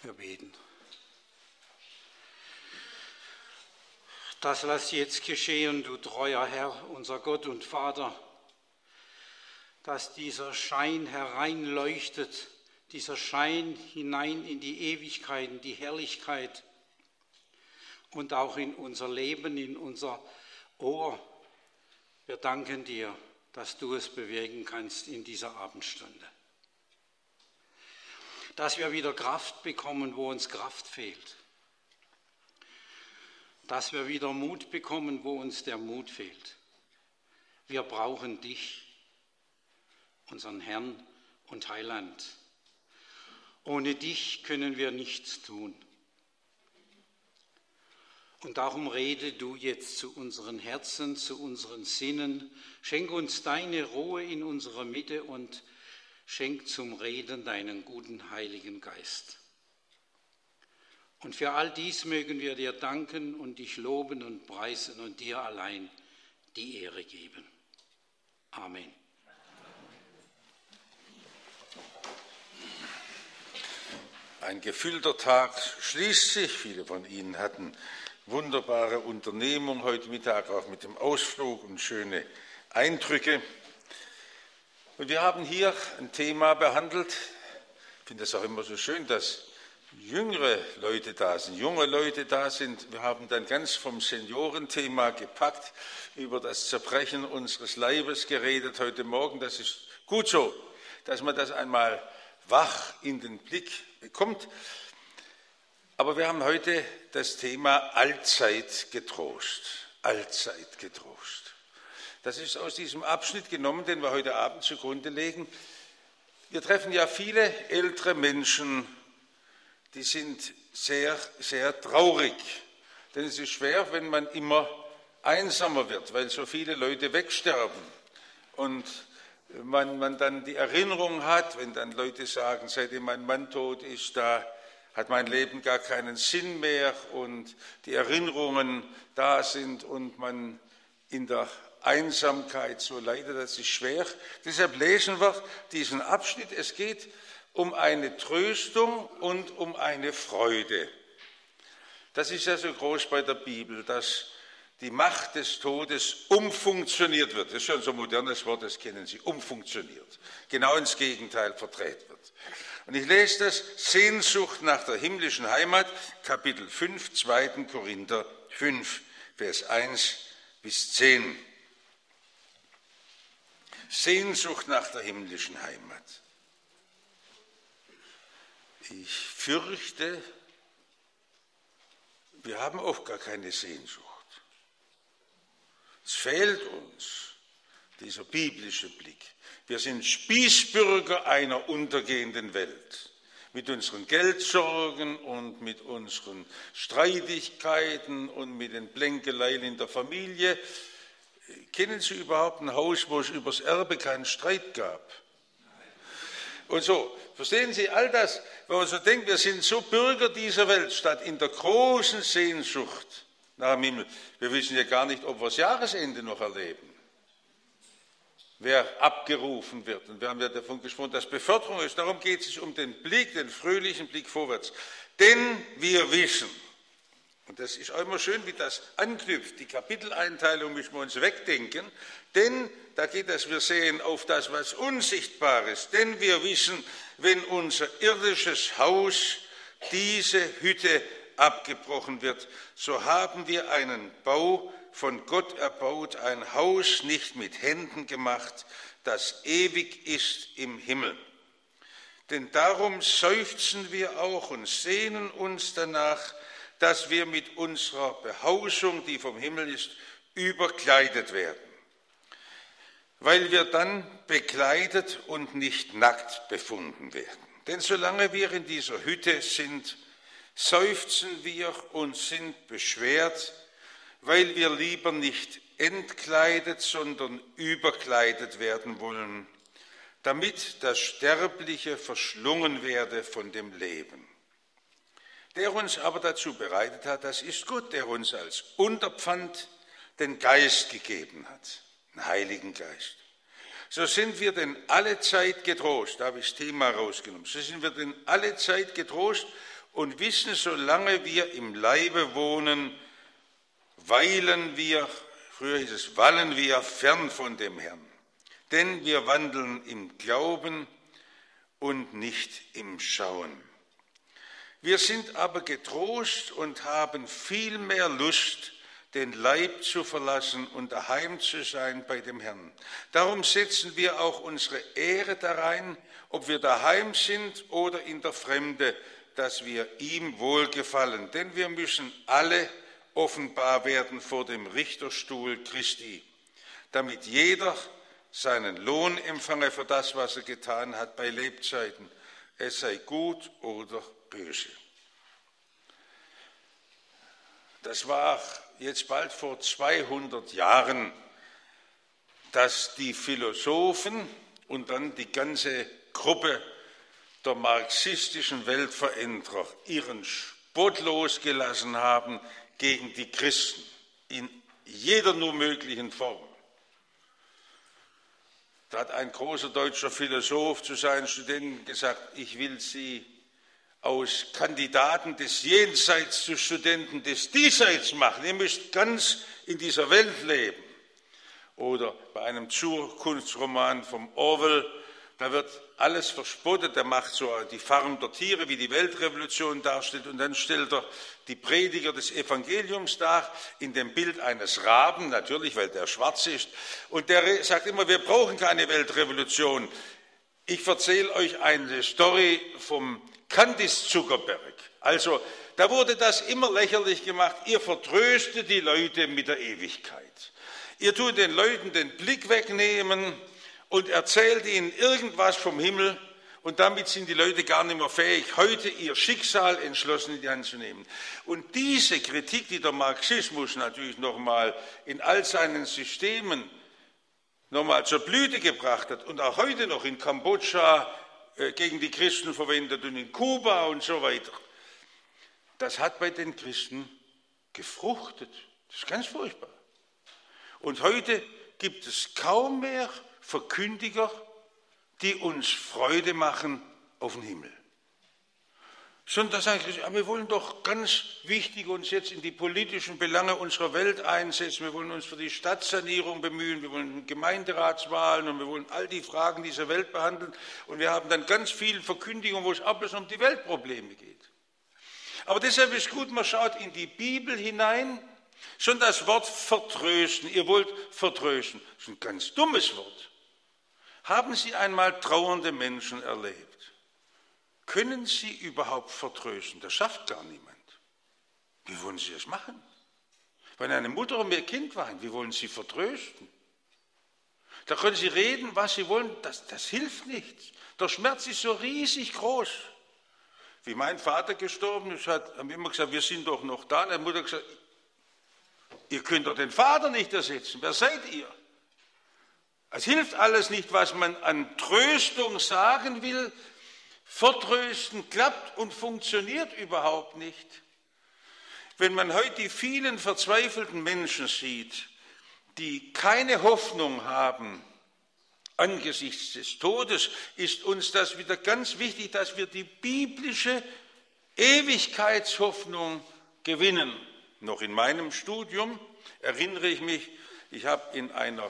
Wir beten. Das lass jetzt geschehen, du treuer Herr, unser Gott und Vater, dass dieser Schein hereinleuchtet, dieser Schein hinein in die Ewigkeit, in die Herrlichkeit und auch in unser Leben, in unser Ohr. Wir danken dir, dass du es bewirken kannst in dieser Abendstunde. Dass wir wieder Kraft bekommen, wo uns Kraft fehlt. Dass wir wieder Mut bekommen, wo uns der Mut fehlt. Wir brauchen dich, unseren Herrn und Heiland. Ohne dich können wir nichts tun. Und darum rede du jetzt zu unseren Herzen, zu unseren Sinnen. Schenk uns deine Ruhe in unserer Mitte und schenk zum Reden deinen guten Heiligen Geist. Und für all dies mögen wir dir danken und dich loben und preisen und dir allein die Ehre geben. Amen. Ein gefüllter Tag schließt sich. Viele von Ihnen hatten wunderbare Unternehmung heute Mittag, auch mit dem Ausflug und schöne Eindrücke. Und wir haben hier ein Thema behandelt. Ich finde es auch immer so schön, dass jüngere Leute da sind, junge Leute da sind. Wir haben dann ganz vom Seniorenthema gepackt, über das Zerbrechen unseres Leibes geredet heute Morgen. Das ist gut so, dass man das einmal wach in den Blick bekommt. Aber wir haben heute das Thema Allzeit getrost. Allzeit getrost. Das ist aus diesem Abschnitt genommen, den wir heute Abend zugrunde legen. Wir treffen ja viele ältere Menschen, die sind sehr, sehr traurig. Denn es ist schwer, wenn man immer einsamer wird, weil so viele Leute wegsterben. Und man dann die Erinnerung hat, wenn dann Leute sagen, seitdem mein Mann tot ist, da hat mein Leben gar keinen Sinn mehr und die Erinnerungen da sind und man in der Einsamkeit so leidet, das ist schwer. Deshalb lesen wir diesen Abschnitt. Es geht um eine Tröstung und um eine Freude. Das ist ja so groß bei der Bibel, dass die Macht des Todes umfunktioniert wird. Das ist schon so ein modernes Wort, das kennen Sie, umfunktioniert. Genau ins Gegenteil verdreht wird. Und ich lese das, Sehnsucht nach der himmlischen Heimat, Kapitel 5, 2. Korinther 5, Vers 1 bis 10. Sehnsucht nach der himmlischen Heimat. Ich fürchte, wir haben oft gar keine Sehnsucht. Es fehlt uns dieser biblische Blick. Wir sind Spießbürger einer untergehenden Welt. Mit unseren Geldsorgen und mit unseren Streitigkeiten und mit den Plänkeleien in der Familie. Kennen Sie überhaupt ein Haus, wo es übers Erbe keinen Streit gab? Und so, verstehen Sie all das, wenn man so denkt, wir sind so Bürger dieser Welt, statt in der großen Sehnsucht nach dem Himmel. Wir wissen ja gar nicht, ob wir das Jahresende noch erleben. Wer abgerufen wird. Und wir haben ja davon gesprochen, dass Beförderung ist. Darum geht es um den Blick, den fröhlichen Blick vorwärts. Denn wir wissen, und das ist auch immer schön, wie das anknüpft, die Kapiteleinteilung müssen wir uns wegdenken, denn da geht es, wir sehen auf das, was unsichtbar ist, denn wir wissen, wenn unser irdisches Haus, diese Hütte abgebrochen wird, so haben wir einen Bau von Gott erbaut, ein Haus nicht mit Händen gemacht, das ewig ist im Himmel. Denn darum seufzen wir auch und sehnen uns danach, dass wir mit unserer Behausung, die vom Himmel ist, überkleidet werden, weil wir dann bekleidet und nicht nackt befunden werden. Denn solange wir in dieser Hütte sind, seufzen wir und sind beschwert, weil wir lieber nicht entkleidet, sondern überkleidet werden wollen, damit das Sterbliche verschlungen werde von dem Leben. Der uns aber dazu bereitet hat, das ist Gott, der uns als Unterpfand den Geist gegeben hat, den Heiligen Geist. So sind wir denn alle Zeit getrost, da habe ich das Thema rausgenommen, so sind wir denn alle Zeit getrost und wissen, solange wir im Leibe wohnen, weilen wir, früher hieß es, wallen wir fern von dem Herrn. Denn wir wandeln im Glauben und nicht im Schauen. Wir sind aber getrost und haben viel mehr Lust, den Leib zu verlassen und daheim zu sein bei dem Herrn. Darum setzen wir auch unsere Ehre darein, ob wir daheim sind oder in der Fremde, dass wir ihm wohlgefallen. Denn wir müssen alle offenbar werden vor dem Richterstuhl Christi, damit jeder seinen Lohn empfange für das, was er getan hat bei Lebzeiten, es sei gut oder böse. Das war jetzt bald vor 200 Jahren, dass die Philosophen und dann die ganze Gruppe der marxistischen Weltveränderer ihren Spott losgelassen haben gegen die Christen in jeder nur möglichen Form. Da hat ein großer deutscher Philosoph zu seinen Studenten gesagt, ich will sie aus Kandidaten des Jenseits zu Studenten des Diesseits machen. Ihr müsst ganz in dieser Welt leben. Oder bei einem Zukunftsroman vom Orwell, da wird alles verspottet. Er macht so die Farm der Tiere, wie die Weltrevolution darstellt. Und dann stellt er die Prediger des Evangeliums dar in dem Bild eines Raben, natürlich, weil der schwarz ist. Und der sagt immer, wir brauchen keine Weltrevolution. Ich erzähle euch eine Story vom Candice Zuckerberg. Also, da wurde das immer lächerlich gemacht. Ihr vertröstet die Leute mit der Ewigkeit. Ihr tut den Leuten den Blick wegnehmen und erzählt ihnen irgendwas vom Himmel und damit sind die Leute gar nicht mehr fähig, heute ihr Schicksal entschlossen in die Hand zu nehmen. Und diese Kritik, die der Marxismus natürlich nochmal in all seinen Systemen nochmal zur Blüte gebracht hat und auch heute noch in Kambodscha gegen die Christen verwendet und in Kuba und so weiter, das hat bei den Christen gefruchtet. Das ist ganz furchtbar. Und heute gibt es kaum mehr Verkündiger, die uns Freude machen auf den Himmel. Sondern da sagen Christen, wir wollen doch ganz wichtig uns jetzt in die politischen Belange unserer Welt einsetzen. Wir wollen uns für die Stadtsanierung bemühen, wir wollen Gemeinderatswahlen und wir wollen all die Fragen dieser Welt behandeln. Und wir haben dann ganz viel Verkündigung, wo es ab und um die Weltprobleme geht. Aber deshalb ist gut, man schaut in die Bibel hinein. Schon das Wort vertrösten, ihr wollt vertrösten, das ist ein ganz dummes Wort. Haben Sie einmal trauernde Menschen erlebt? Können Sie überhaupt vertrösten? Das schafft gar niemand. Wie wollen Sie das machen? Wenn eine Mutter um ihr Kind weint, wie wollen Sie vertrösten? Da können Sie reden, was Sie wollen, das hilft nichts. Der Schmerz ist so riesig groß. Wie mein Vater gestorben ist, haben wir immer gesagt, wir sind doch noch da. Und die Mutter hat gesagt, ihr könnt doch den Vater nicht ersetzen. Wer seid ihr? Es hilft alles nicht, was man an Tröstung sagen will. Vertrösten klappt und funktioniert überhaupt nicht. Wenn man heute die vielen verzweifelten Menschen sieht, die keine Hoffnung haben angesichts des Todes, ist uns das wieder ganz wichtig, dass wir die biblische Ewigkeitshoffnung gewinnen. Noch in meinem Studium erinnere ich mich, ich habe in einer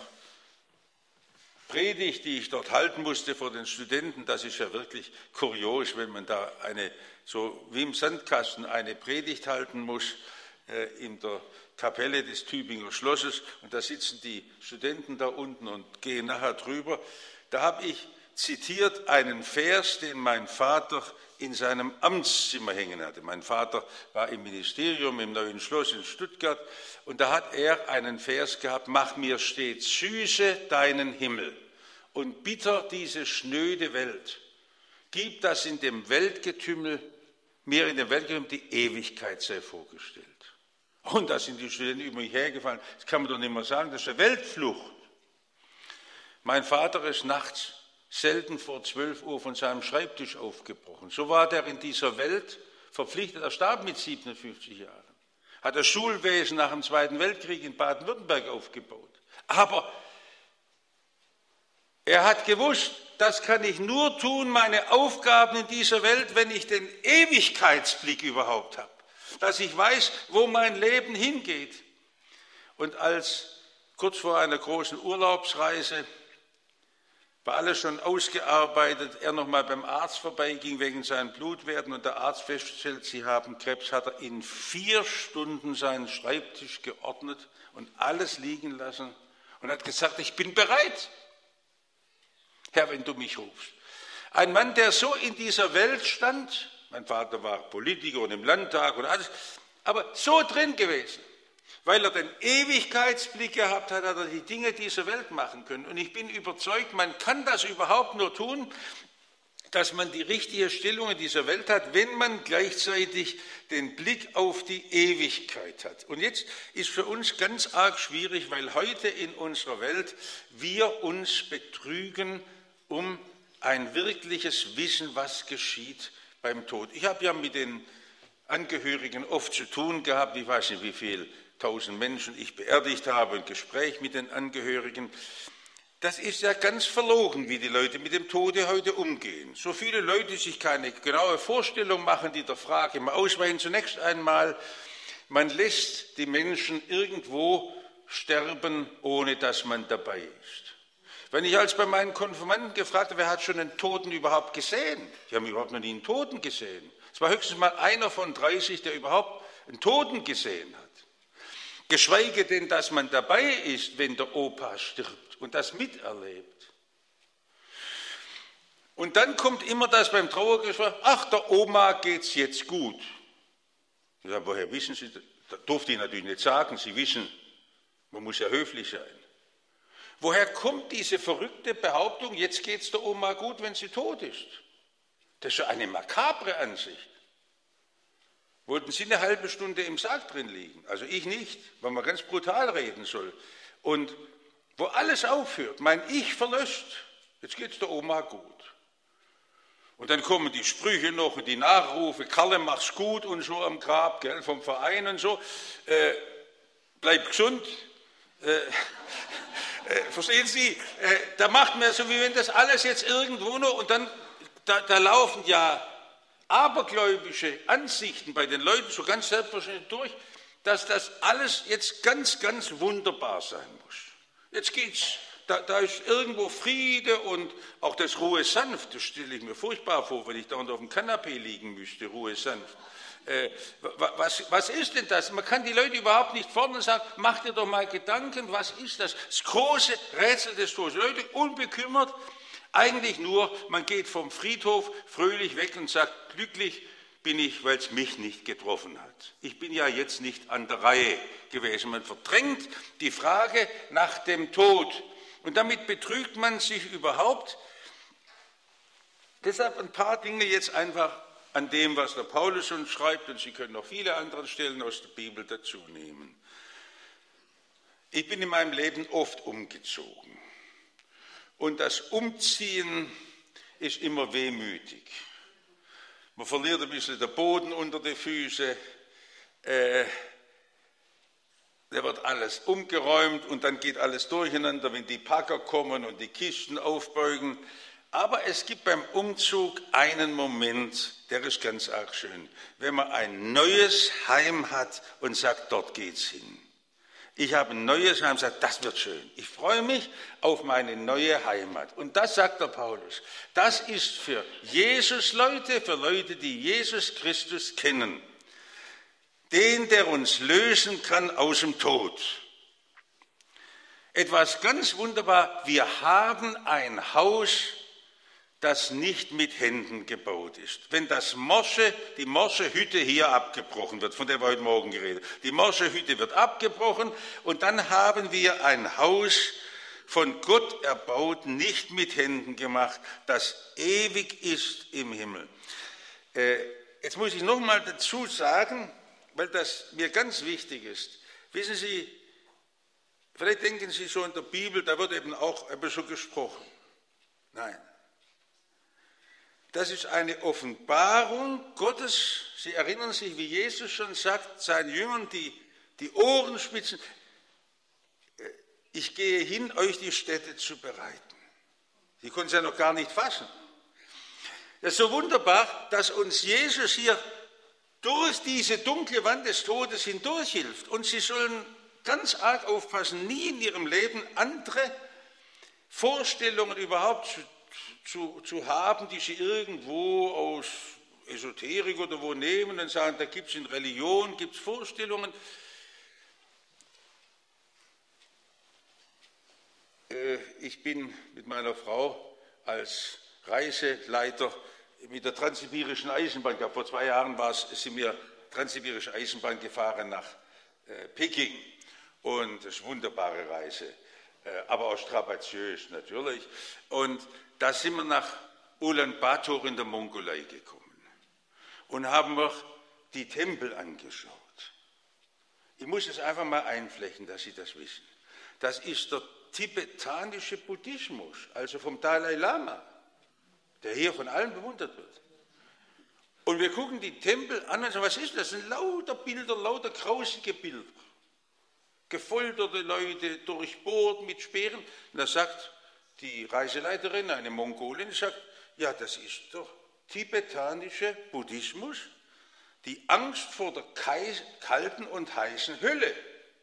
Predigt, die ich dort halten musste vor den Studenten, das ist ja wirklich kurios, wenn man da so wie im Sandkasten eine Predigt halten muss in der Kapelle des Tübinger Schlosses und da sitzen die Studenten da unten und gehen nachher drüber. Da habe ich zitiert einen Vers, den mein Vater in seinem Amtszimmer hängen hatte. Mein Vater war im Ministerium im Neuen Schloss in Stuttgart und da hat er einen Vers gehabt, mach mir stets süße deinen Himmel und bitter diese schnöde Welt. Gib, dass in dem Weltgetümmel, mir in dem Weltgetümmel die Ewigkeit sei vorgestellt. Und da sind die Studenten über mich hergefallen. Das kann man doch nicht mehr sagen, das ist eine Weltflucht. Mein Vater ist nachts selten vor 12 Uhr von seinem Schreibtisch aufgebrochen. So war der in dieser Welt verpflichtet. Er starb mit 57 Jahren. Hat das Schulwesen nach dem Zweiten Weltkrieg in Baden-Württemberg aufgebaut. Aber Er hat gewusst, das kann ich nur tun, meine Aufgaben in dieser Welt, wenn ich den Ewigkeitsblick überhaupt habe. Dass ich weiß, wo mein Leben hingeht. Und als kurz vor einer großen Urlaubsreise war alles schon ausgearbeitet, er nochmal beim Arzt vorbeiging wegen seinen Blutwerten und der Arzt feststellt, Sie haben Krebs, hat er in 4 Stunden seinen Schreibtisch geordnet und alles liegen lassen und hat gesagt, ich bin bereit, Herr, wenn du mich rufst. Ein Mann, der so in dieser Welt stand, mein Vater war Politiker und im Landtag und alles, aber so drin gewesen. Weil er den Ewigkeitsblick gehabt hat, hat er die Dinge dieser Welt machen können. Und ich bin überzeugt, man kann das überhaupt nur tun, dass man die richtige Stellung in dieser Welt hat, wenn man gleichzeitig den Blick auf die Ewigkeit hat. Und jetzt ist für uns ganz arg schwierig, weil heute in unserer Welt wir uns betrügen um ein wirkliches Wissen, was geschieht beim Tod. Ich habe ja mit den Angehörigen oft zu tun gehabt, ich weiß nicht, wie viel 1000 Menschen ich beerdigt habe, ein Gespräch mit den Angehörigen. Das ist ja ganz verlogen, wie die Leute mit dem Tode heute umgehen. So viele Leute sich keine genaue Vorstellung machen, die der Frage immer ausweichen. Zunächst einmal, man lässt die Menschen irgendwo sterben, ohne dass man dabei ist. Wenn ich als bei meinen Konfirmanden gefragt habe, wer hat schon einen Toten überhaupt gesehen? Die haben überhaupt noch nie einen Toten gesehen. Es war höchstens mal einer von 30, der überhaupt einen Toten gesehen hat. Geschweige denn, dass man dabei ist, wenn der Opa stirbt und das miterlebt. Und dann kommt immer das beim Trauergespräch, ach, der Oma geht's jetzt gut. Ja, woher wissen Sie, das durfte ich natürlich nicht sagen, Sie wissen, man muss ja höflich sein. Woher kommt diese verrückte Behauptung, jetzt geht's der Oma gut, wenn sie tot ist? Das ist ja eine makabre Ansicht. Wollten Sie eine halbe Stunde im Sarg drin liegen? Also ich nicht, weil man ganz brutal reden soll. Und wo alles aufhört, mein Ich verlöscht, jetzt geht's der Oma gut. Und dann kommen die Sprüche noch und die Nachrufe, Karle, mach's gut und so am Grab, gell, vom Verein und so. Bleib gesund. Verstehen Sie, da macht man so, wie wenn das alles jetzt irgendwo noch, und dann, da laufen ja abergläubische Ansichten bei den Leuten so ganz selbstverständlich durch, dass das alles jetzt ganz, ganz wunderbar sein muss. Jetzt geht's, da ist irgendwo Friede und auch das Ruhe sanft, das stelle ich mir furchtbar vor, wenn ich da unten auf dem Kanapee liegen müsste, Ruhe sanft. Was ist denn das? Man kann die Leute überhaupt nicht fordern und sagen, mach dir doch mal Gedanken, was ist das? Das große Rätsel des Todes. Leute unbekümmert, eigentlich nur, man geht vom Friedhof fröhlich weg und sagt, glücklich bin ich, weil es mich nicht getroffen hat. Ich bin ja jetzt nicht an der Reihe gewesen. Man verdrängt die Frage nach dem Tod. Und damit betrügt man sich überhaupt. Deshalb ein paar Dinge jetzt einfach an dem, was der Paulus uns schreibt, und Sie können noch viele andere Stellen aus der Bibel dazu nehmen. Ich bin in meinem Leben oft umgezogen. Und das Umziehen ist immer wehmütig. Man verliert ein bisschen den Boden unter die Füße, da wird alles umgeräumt und dann geht alles durcheinander, wenn die Packer kommen und die Kisten aufbeugen. Aber es gibt beim Umzug einen Moment, der ist ganz arg schön, wenn man ein neues Heim hat und sagt, dort geht's hin. Ich habe ein neues Heim, sagt, das wird schön. Ich freue mich auf meine neue Heimat. Und das sagt der Paulus. Das ist für Jesus-Leute, für Leute, die Jesus Christus kennen. Den, der uns lösen kann aus dem Tod. Etwas ganz wunderbar, wir haben ein Haus, das nicht mit Händen gebaut ist. Wenn die morsche Hütte hier abgebrochen wird, von der wir heute Morgen geredet haben, die morsche Hütte wird abgebrochen und dann haben wir ein Haus von Gott erbaut, nicht mit Händen gemacht, das ewig ist im Himmel. Jetzt muss ich noch mal dazu sagen, weil das mir ganz wichtig ist. Wissen Sie, vielleicht denken Sie so in der Bibel, da wird eben auch so gesprochen. Nein. Das ist eine Offenbarung Gottes. Sie erinnern sich, wie Jesus schon sagt, seinen Jüngern die Ohren spitzen. Ich gehe hin, euch die Stätte zu bereiten. Die konnten es ja noch gar nicht fassen. Das ist so wunderbar, dass uns Jesus hier durch diese dunkle Wand des Todes hindurch hilft. Und Sie sollen ganz arg aufpassen, nie in Ihrem Leben andere Vorstellungen überhaupt zu haben, die Sie irgendwo aus Esoterik oder wo nehmen und sagen, da gibt es in Religion, gibt es Vorstellungen. Ich bin mit meiner Frau als Reiseleiter mit der Transsibirischen Eisenbahn, ich glaube vor 2 Jahren sind wir Transsibirische Eisenbahn gefahren nach Peking. Und das ist eine wunderbare Reise, aber auch strapaziös natürlich. Und da sind wir nach Ulaanbaatar in der Mongolei gekommen und haben wir die Tempel angeschaut. Ich muss es einfach mal einflechten, dass Sie das wissen. Das ist der tibetanische Buddhismus, also vom Dalai Lama, der hier von allen bewundert wird. Und wir gucken die Tempel an und sagen, was ist das? Das sind lauter Bilder, lauter grausige Bilder. Gefolterte Leute, durchbohrt mit Speeren. Und da sagt die Reiseleiterin, eine Mongolin, sagt, ja, das ist doch tibetanischer Buddhismus, die Angst vor der kalten und heißen Hölle.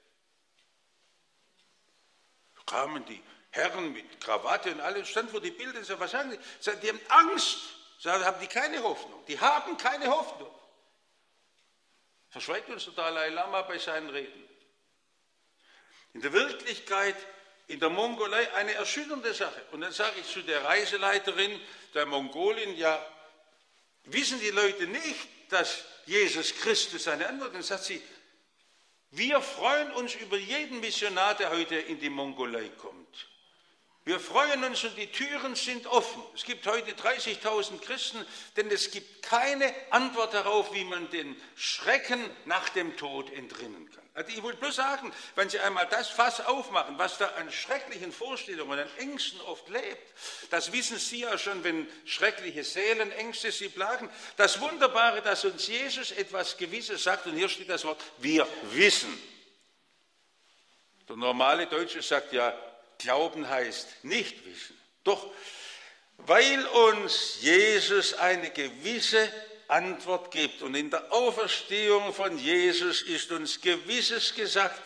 Kamen die Herren mit Krawatte und alles, stand vor die Bilder und sagten, was sagen die? Sagen, die haben Angst. Sagen, haben die keine Hoffnung. Die haben keine Hoffnung. Verschweigt uns der Dalai Lama bei seinen Reden. In der Wirklichkeit, in der Mongolei, eine erschütternde Sache. Und dann sage ich zu der Reiseleiterin, der Mongolin, ja, wissen die Leute nicht, dass Jesus Christus eine Antwort hat? Dann sagt sie, wir freuen uns über jeden Missionar, der heute in die Mongolei kommt. Wir freuen uns und die Türen sind offen. Es gibt heute 30.000 Christen, denn es gibt keine Antwort darauf, wie man den Schrecken nach dem Tod entrinnen kann. Also ich wollte bloß sagen, wenn Sie einmal das Fass aufmachen, was da an schrecklichen Vorstellungen, an Ängsten oft lebt, das wissen Sie ja schon, wenn schreckliche Seelenängste Sie plagen. Das Wunderbare, dass uns Jesus etwas Gewisses sagt, und hier steht das Wort, wir wissen. Der normale Deutsche sagt ja, Glauben heißt nicht wissen. Doch weil uns Jesus eine gewisse Antwort gibt und in der Auferstehung von Jesus ist uns Gewisses gesagt,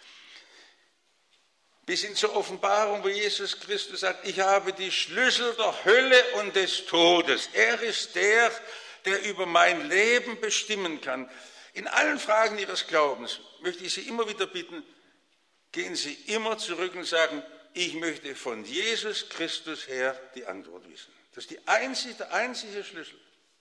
bis hin zur Offenbarung, wo Jesus Christus sagt, ich habe die Schlüssel der Hölle und des Todes. Er ist der, der über mein Leben bestimmen kann. In allen Fragen Ihres Glaubens möchte ich Sie immer wieder bitten, gehen Sie immer zurück und sagen, ich möchte von Jesus Christus her die Antwort wissen. Das ist der einzige Schlüssel.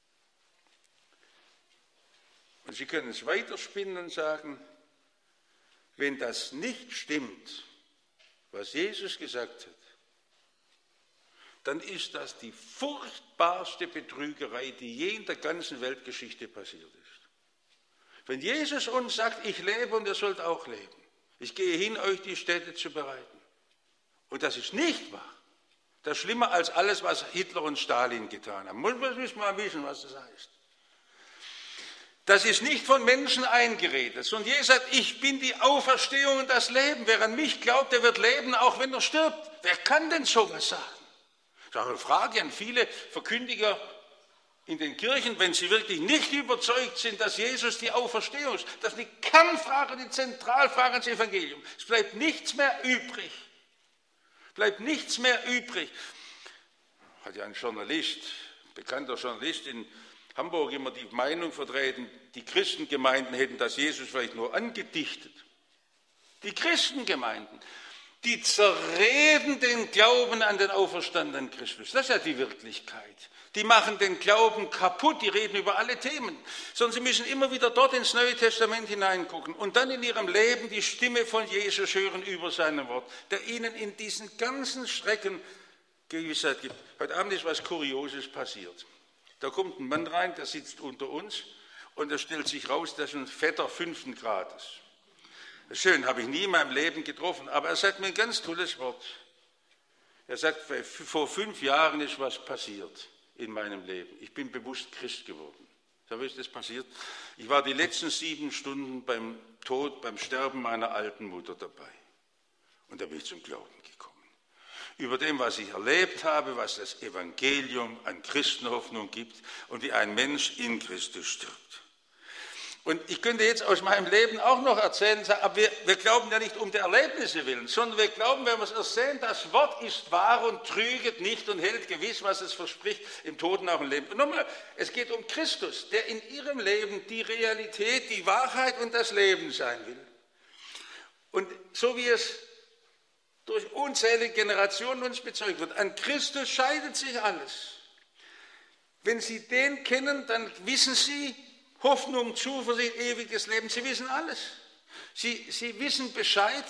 Und Sie können es weiterspinnen und sagen, wenn das nicht stimmt, was Jesus gesagt hat, dann ist das die furchtbarste Betrügerei, die je in der ganzen Weltgeschichte passiert ist. Wenn Jesus uns sagt, ich lebe und ihr sollt auch leben, ich gehe hin, euch die Städte zu bereiten, und das ist nicht wahr. Das ist schlimmer als alles, was Hitler und Stalin getan haben. Muss man mal wissen, was das heißt. Das ist nicht von Menschen eingeredet, sondern Jesus sagt, ich bin die Auferstehung und das Leben. Wer an mich glaubt, der wird leben, auch wenn er stirbt. Wer kann denn sowas sagen? Das ist auch eine Frage an viele Verkündiger in den Kirchen, wenn sie wirklich nicht überzeugt sind, dass Jesus die Auferstehung ist. Das ist die Kernfrage, die Zentralfrage ans Evangelium. Es bleibt nichts mehr übrig. Bleibt nichts mehr übrig. Hat ja ein Journalist, ein bekannter Journalist in Hamburg immer die Meinung vertreten, die Christengemeinden hätten das Jesus vielleicht nur angedichtet. Die Christengemeinden, die zerreden den Glauben an den auferstandenen Christus. Das ist ja die Wirklichkeit. Die machen den Glauben kaputt, die reden über alle Themen. Sondern sie müssen immer wieder dort ins Neue Testament hineingucken und dann in ihrem Leben die Stimme von Jesus hören über sein Wort, der ihnen in diesen ganzen Schrecken Gewissheit gibt. Heute Abend ist was Kurioses passiert. Da kommt ein Mann rein, der sitzt unter uns und es stellt sich raus, das ist ein Vetter 5. Grades. Schön, habe ich nie in meinem Leben getroffen, aber er sagt mir ein ganz tolles Wort. Er sagt, vor 5 Jahren ist was passiert in meinem Leben. Ich bin bewusst Christ geworden. Da ist das passiert. Ich war die letzten 7 Stunden beim Tod, beim Sterben meiner alten Mutter dabei. Und da bin ich zum Glauben gekommen. über dem, was ich erlebt habe, was das Evangelium an Christenhoffnung gibt und wie ein Mensch in Christus stirbt. Und ich könnte jetzt aus meinem Leben auch noch erzählen, aber wir glauben ja nicht um der Erlebnisse willen, sondern wir glauben, wenn wir es erst sehen, das Wort ist wahr und trüget nicht und hält gewiss, was es verspricht, im Toten auch im Leben. Und nochmal, es geht um Christus, der in ihrem Leben die Realität, die Wahrheit und das Leben sein will. Und so wie es durch unzählige Generationen uns bezeugt wird, an Christus scheidet sich alles. Wenn Sie den kennen, dann wissen Sie, Hoffnung, Zuversicht, ewiges Leben, Sie wissen alles. Sie wissen Bescheid.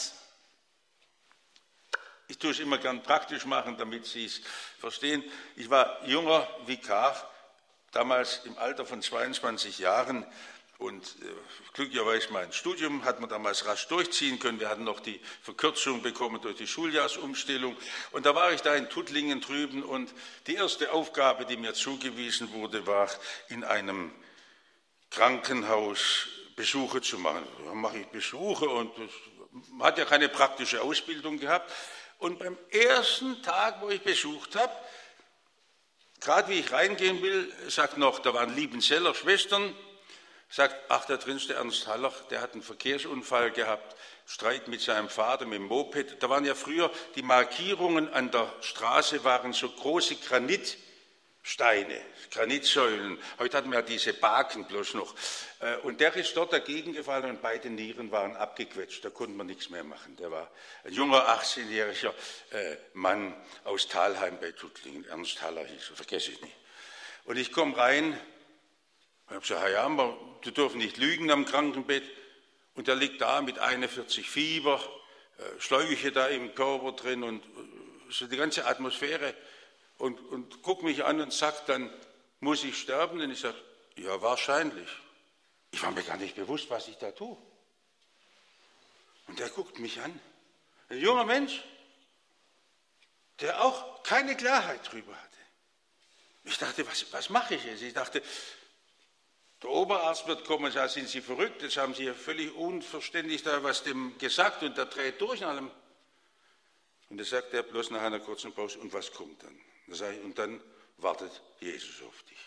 Ich tue es immer gern praktisch machen, damit Sie es verstehen. Ich war junger Vikar, damals im Alter von 22 Jahren und glücklicherweise mein Studium hat man damals rasch durchziehen können. Wir hatten noch die Verkürzung bekommen durch die Schuljahrsumstellung und da war ich da in Tuttlingen drüben und die erste Aufgabe, die mir zugewiesen wurde, war in einem Krankenhaus Besuche zu machen. Da mache ich Besuche und man hat ja keine praktische Ausbildung gehabt. Und beim ersten Tag, wo ich besucht habe, gerade wie ich reingehen will, sagt noch, da waren Liebenzeller Schwestern, sagt, ach, da drin ist der Ernst Haller, der hat einen Verkehrsunfall gehabt, Streit mit seinem Vater, mit dem Moped. Da waren ja früher, die Markierungen an der Straße waren so große Granitsteine, Granitsäulen. Heute hatten wir ja diese Baken bloß noch. Und der ist dort dagegen gefallen und beide Nieren waren abgequetscht. Da konnte man nichts mehr machen. Der war ein junger 18-jähriger Mann aus Thalheim bei Tuttlingen. Ernst Haller hieß er, vergesse ich nicht. Und ich komme rein und habe gesagt, ja, du dürfen nicht lügen am Krankenbett. Und er liegt da mit 41 Fieber, Schläuche da im Körper drin und so die ganze Atmosphäre. Und guckt mich an und sagt dann, muss ich sterben? Und ich sage, ja, wahrscheinlich. Ich war mir gar nicht bewusst, was ich da tue. Und er guckt mich an. Ein junger Mensch, der auch keine Klarheit drüber hatte. Ich dachte, was mache ich jetzt? Ich dachte, der Oberarzt wird kommen und sagt, sind Sie verrückt? Jetzt haben Sie ja völlig unverständlich da was dem gesagt und der dreht durch in allem. Und da sagt er bloß nach einer kurzen Pause, und was kommt dann? Da sage ich, und dann wartet Jesus auf dich.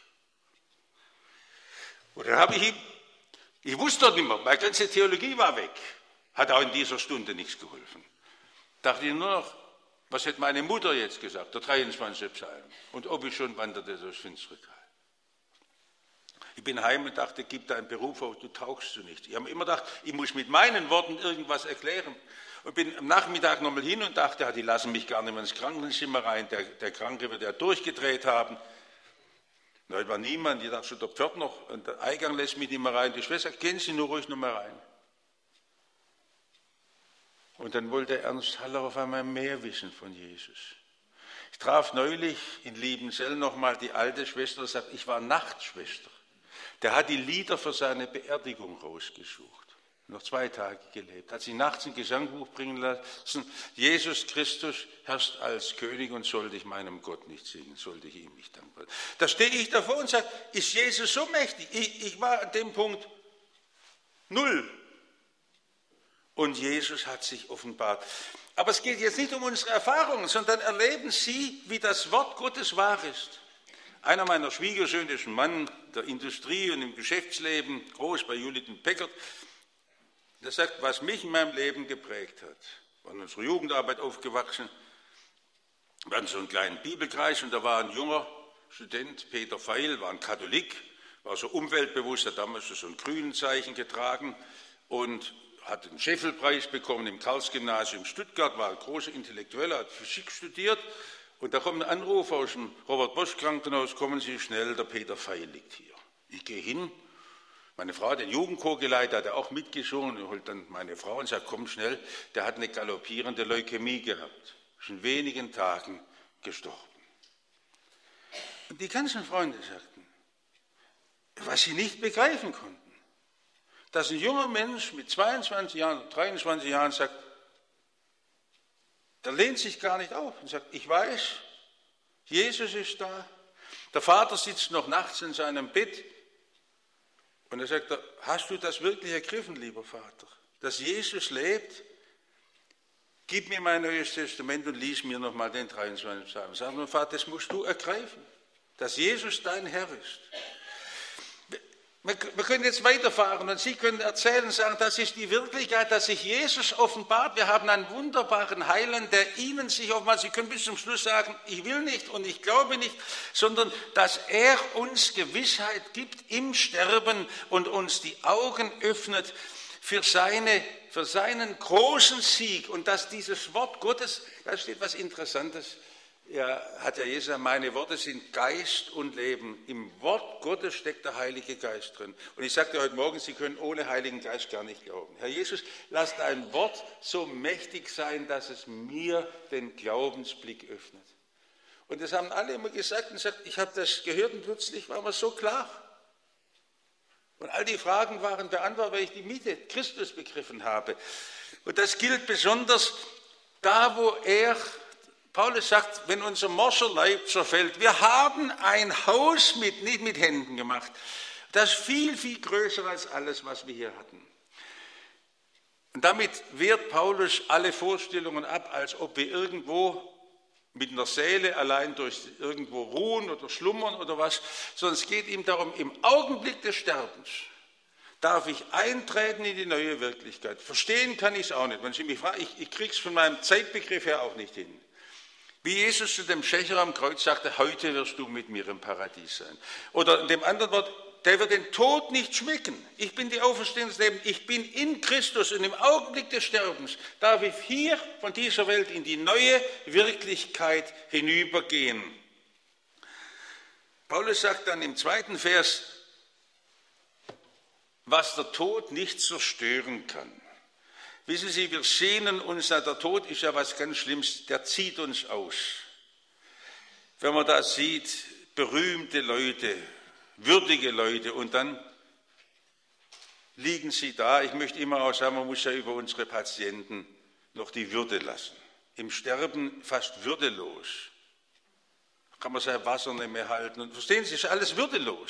Und dann habe ich ihm, ich wusste doch nicht mehr, meine ganze Theologie war weg, hat auch in dieser Stunde nichts geholfen. Dachte ich nur noch, was hätte meine Mutter jetzt gesagt, der 23. Psalm, und ob ich schon wanderte durchs finstere Tal. Ich bin heim und dachte, gib deinen Beruf auf, du tauchst du nicht. Ich habe immer gedacht, ich muss mit meinen Worten irgendwas erklären. Und bin am Nachmittag nochmal hin und dachte, die lassen mich gar nicht mehr ins Krankenzimmer rein, der Kranke wird ja durchgedreht haben. Und heute war niemand, ich dachte schon, der Pförtner und der Eingang lässt mich nicht mehr rein. Die Schwester sagt, gehen Sie nur ruhig noch mal rein. Und dann wollte Ernst Haller auf einmal mehr wissen von Jesus. Ich traf neulich in Liebenzell nochmal die alte Schwester, die sagt, ich war Nachtschwester. Der hat die Lieder für seine Beerdigung rausgesucht. Noch 2 Tage gelebt, hat sich nachts ein Gesangbuch bringen lassen, Jesus Christus herrscht als König und sollte ich meinem Gott nicht singen, sollte ich ihm nicht dankbar sein. Da stehe ich davor und sage, ist Jesus so mächtig? Ich war an dem Punkt 0. Und Jesus hat sich offenbart. Aber es geht jetzt nicht um unsere Erfahrungen, sondern erleben Sie, wie das Wort Gottes wahr ist. Einer meiner Schwiegersöhne ist ein Mann der Industrie und im Geschäftsleben, groß bei Juliten Peckert. Der sagt, was mich in meinem Leben geprägt hat. Wir waren in unserer Jugendarbeit aufgewachsen. Wir hatten so einen kleinen Bibelkreis und da war ein junger Student, Peter Feil, war ein Katholik, war so umweltbewusst, hat damals so ein Grünenzeichen getragen und hat den Scheffelpreis bekommen im Karls-Gymnasium in Stuttgart, war ein großer Intellektueller, hat Physik studiert. Und da kommt ein Anruf aus dem Robert-Bosch-Krankenhaus, kommen Sie schnell, der Peter Feil liegt hier. Ich gehe hin. Meine Frau hat den Jugendchor geleitet, hat er auch mitgesungen und holt dann meine Frau und sagt, komm schnell, der hat eine galoppierende Leukämie gehabt. Ist in wenigen Tagen gestorben. Und die ganzen Freunde sagten, was sie nicht begreifen konnten, dass ein junger Mensch mit 22 Jahren, 23 Jahren sagt, der lehnt sich gar nicht auf und sagt, ich weiß, Jesus ist da, der Vater sitzt noch nachts in seinem Bett. Und er sagt, hast du das wirklich ergriffen, lieber Vater, dass Jesus lebt? gib mir mein Neues Testament und lies mir nochmal den 23. Psalm. Sag mir, Vater, das musst du ergreifen, dass Jesus dein Herr ist. Wir können jetzt weiterfahren und Sie können erzählen und sagen, das ist die Wirklichkeit, dass sich Jesus offenbart. Wir haben einen wunderbaren Heiland, der Ihnen sich offenbart. Sie können bis zum Schluss sagen, ich will nicht und ich glaube nicht, sondern dass er uns Gewissheit gibt im Sterben und uns die Augen öffnet für seinen großen Sieg. Und dass dieses Wort Gottes, da steht was Interessantes, hat ja Jesus gesagt, meine Worte sind Geist und Leben. Im Wort Gottes steckt der Heilige Geist drin. Und ich sagte heute Morgen, Sie können ohne Heiligen Geist gar nicht glauben. Herr Jesus, lass dein Wort so mächtig sein, dass es mir den Glaubensblick öffnet. Und das haben alle immer gesagt und gesagt, ich habe das gehört und plötzlich war mir so klar. Und all die Fragen waren beantwortet, weil ich die Mitte Christus begriffen habe. Und das gilt besonders da, wo Paulus sagt, wenn unser morscher Leib zerfällt, wir haben ein Haus nicht mit Händen gemacht, das ist viel, viel größer als alles, was wir hier hatten. Und damit wehrt Paulus alle Vorstellungen ab, als ob wir irgendwo mit einer Seele allein durch irgendwo ruhen oder schlummern oder was, sondern es geht ihm darum, im Augenblick des Sterbens darf ich eintreten in die neue Wirklichkeit. Verstehen kann ich es auch nicht. Wenn Sie mich fragen, ich kriege es von meinem Zeitbegriff her auch nicht hin. Wie Jesus zu dem Schächer am Kreuz sagte, heute wirst du mit mir im Paradies sein. Oder in dem anderen Wort, der wird den Tod nicht schmecken. Ich bin die Auferstehung des Lebens, ich bin in Christus und im Augenblick des Sterbens darf ich hier von dieser Welt in die neue Wirklichkeit hinübergehen. Paulus sagt dann im 2. Vers, was der Tod nicht zerstören kann. Wissen Sie, wir sehnen uns, der Tod ist ja was ganz Schlimmes, der zieht uns aus. Wenn man da sieht, berühmte Leute, würdige Leute und dann liegen sie da. Ich möchte immer auch sagen, man muss ja über unsere Patienten noch die Würde lassen. Im Sterben fast würdelos. Kann man sein Wasser nicht mehr halten. Und verstehen Sie, ist alles würdelos.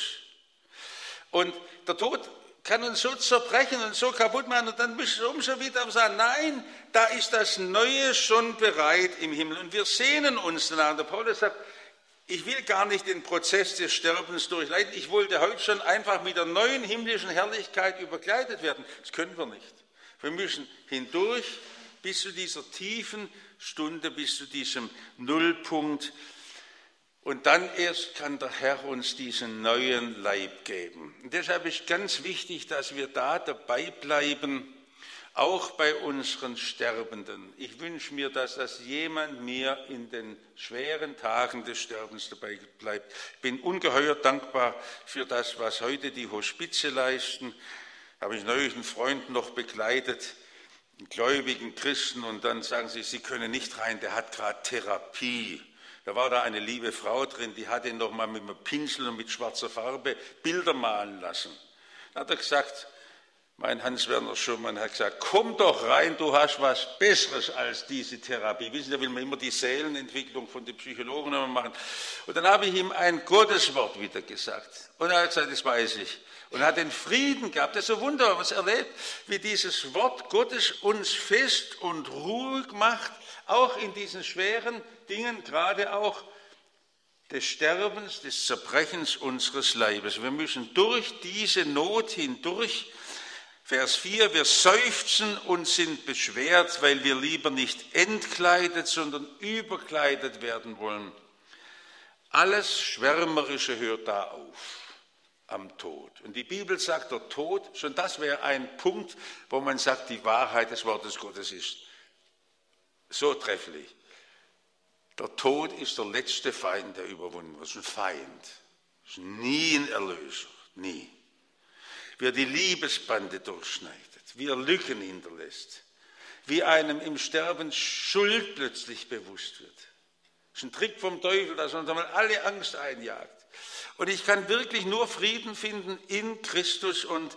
Und der Tod kann uns so zerbrechen und so kaputt machen und dann müssen wir umso wieder sagen, nein, da ist das Neue schon bereit im Himmel und wir sehnen uns danach. Und der Paulus sagt, ich will gar nicht den Prozess des Sterbens durchleiden, ich wollte heute schon einfach mit der neuen himmlischen Herrlichkeit überkleidet werden. Das können wir nicht. Wir müssen hindurch bis zu dieser tiefen Stunde, bis zu diesem Nullpunkt. Und dann erst kann der Herr uns diesen neuen Leib geben. Und deshalb ist ganz wichtig, dass wir da dabei bleiben, auch bei unseren Sterbenden. Ich wünsche mir, dass das jemand mir in den schweren Tagen des Sterbens dabei bleibt. Ich bin ungeheuer dankbar für das, was heute die Hospize leisten. Habe ich neulich einen Freund noch begleitet, einen gläubigen Christen, und dann sagen sie, Sie können nicht rein, der hat gerade Therapie. Da war da eine liebe Frau drin, die hat ihn noch mal mit einem Pinsel und mit schwarzer Farbe Bilder malen lassen. Dann hat er gesagt, mein Hans-Werner Schumann hat gesagt, komm doch rein, du hast was Besseres als diese Therapie. Wissen Sie, da will man immer die Seelenentwicklung von den Psychologen machen. Und dann habe ich ihm ein Gotteswort wieder gesagt. Und er hat gesagt, das weiß ich. Und er hat den Frieden gehabt. Das ist so wunderbar, was er erlebt, wie dieses Wort Gottes uns fest und ruhig macht, auch in diesen schweren Dingen, gerade auch des Sterbens, des Zerbrechens unseres Leibes. Wir müssen durch diese Not hindurch, Vers 4, wir seufzen und sind beschwert, weil wir lieber nicht entkleidet, sondern überkleidet werden wollen. Alles Schwärmerische hört da auf am Tod. Und die Bibel sagt, der Tod, schon das wäre ein Punkt, wo man sagt, die Wahrheit des Wortes Gottes ist so trefflich. Der Tod ist der letzte Feind, der überwunden wird. Das ist ein Feind. Das ist nie ein Erlöser. Nie. Wie er die Liebesbande durchschneidet, wie er Lücken hinterlässt, wie einem im Sterben Schuld plötzlich bewusst wird. Das ist ein Trick vom Teufel, dass uns einmal alle Angst einjagt. Und ich kann wirklich nur Frieden finden in Christus. Und